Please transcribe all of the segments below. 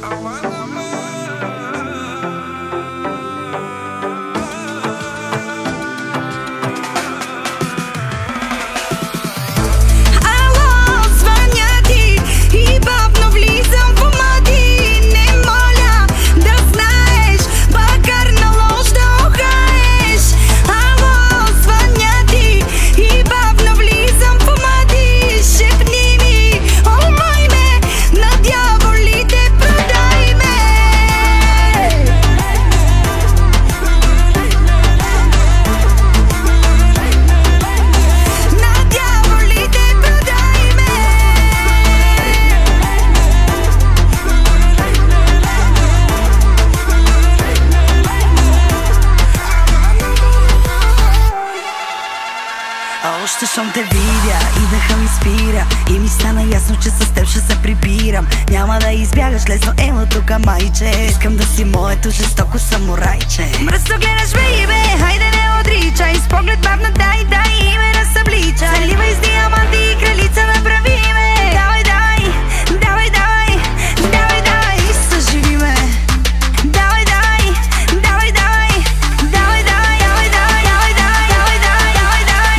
Още щом те видя, идеха ми спира и ми стана ясно, че с теб ще се прибирам. Няма да избягаш лесно, ела тука майче. Искам да си моето жестоко самурайче. Мръсно гледаш, бейбе, хайде не отричай. С поглед бавна дай и ме разсъбличай. Заливай с диаманти и кралица направи ме. Давай, давай, давай, давай, давай, давай, съживи ме. Давай, давай, давай, давай, давай, давай, давай, давай, давай, давай, давай, давай, давай.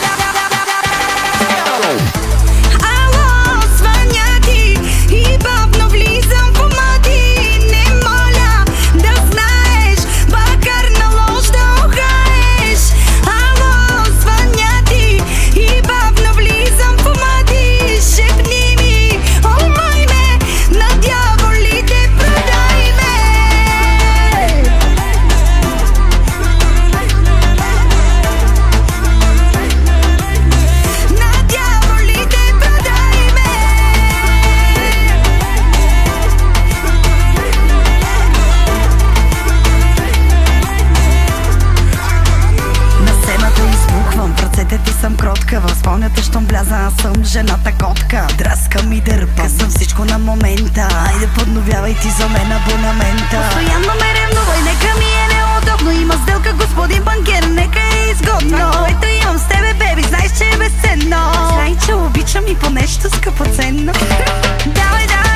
Ало, звъня ти и бавно влизам в ума ти. Не моля да знаеш, макар на лош да охаеш. Ало, звъня ти и бавно влизам в ума ти. Шепни ми, омай ме, на дяволите продай ме. На дяволите продай ме. На сцената избухвам, в ръцете ти съм кротка. В спомнята, щом вляза, аз съм жената котка. Драскам и дърпам, съм всичко на момента. Айде подновявай ти за мен абонамента. Постоянно ме ревнувай, нека ми е неудобно. Има сделка, господин банкер, нека е изгодно. Това, което имам с тебе, беби, знаеш, че е безценно. Знай, че обичам и по нещо скъпоценно. Давай, давай.